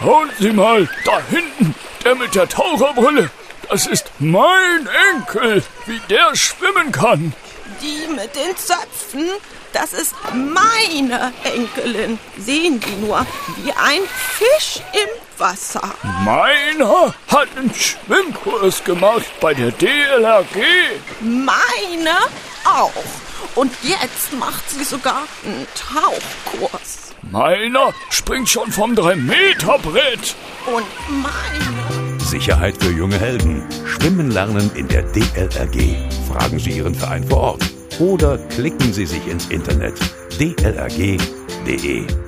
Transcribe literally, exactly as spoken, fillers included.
Schauen Sie mal, da hinten, der mit der Taucherbrille. Das ist mein Enkel, wie der schwimmen kann. Die mit den Zöpfen, das ist meine Enkelin. Sehen Sie nur, wie ein Fisch im Wasser. Meiner hat einen Schwimmkurs gemacht bei der D L R G. Meine auch. Und jetzt macht sie sogar einen Tauchkurs. Meiner springt schon vom drei Meter Brett. Und meine... Sicherheit für junge Helden. Schwimmen lernen in der D L R G. Fragen Sie Ihren Verein vor Ort. Oder klicken Sie sich ins Internet d l r g punkt d e.